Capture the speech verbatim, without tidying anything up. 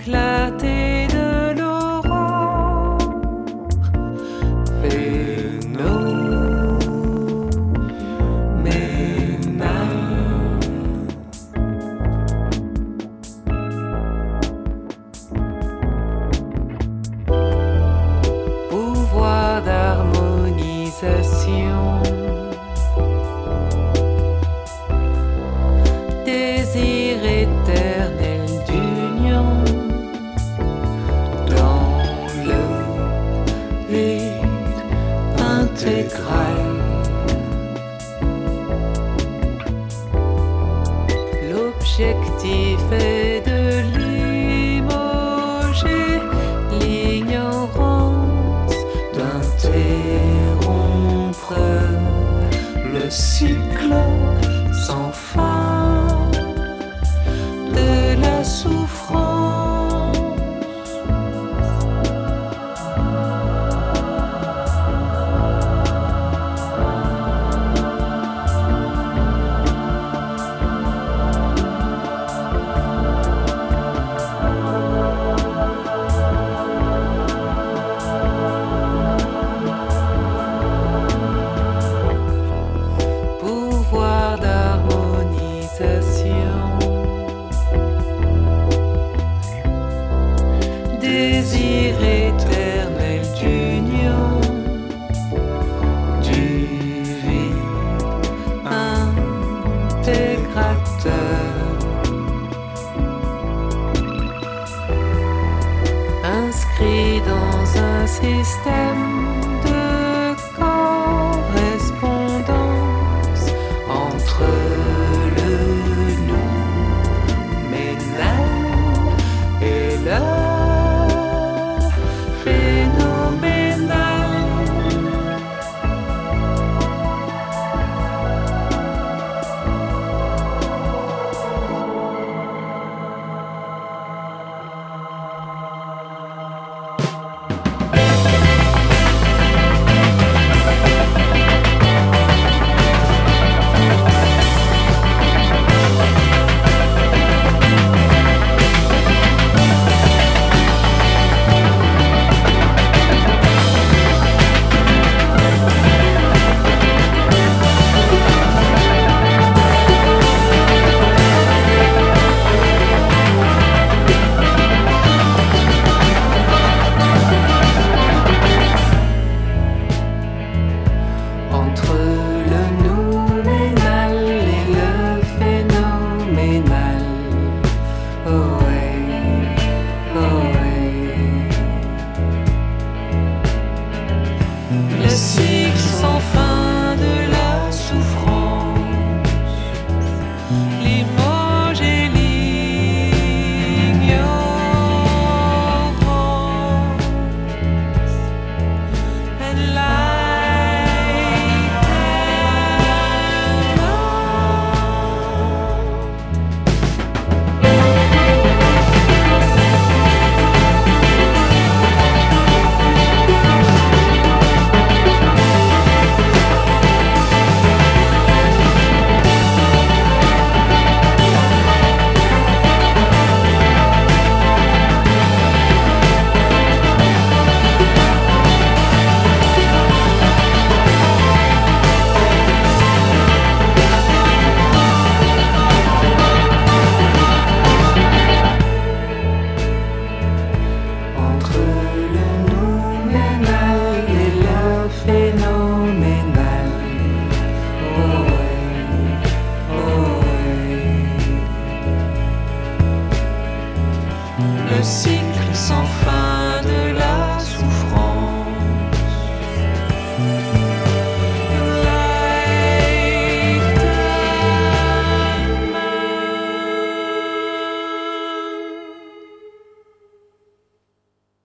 éclater de l'aurore phénoménale. Pouvoir d'harmonisation, désir éternel d'union dans le vide intégral. L'objectif est de limoger l'ignorance, d'interrompre le cycle sans fin de la souffrance. Pouvoir d'harmonisation, désir éternel d'union du vide intégrateur, inscrit dans un système de correspondance entre le nouménal et le phénoménal. Entre le nouménal et le phénoménal, oh ouais, oh ouais. Le cycle sans fin de la souffrance, limoger l'ignorance, entre le nouménal et le phénoménal, oh ouais, oh ouais. Le cycle sans fin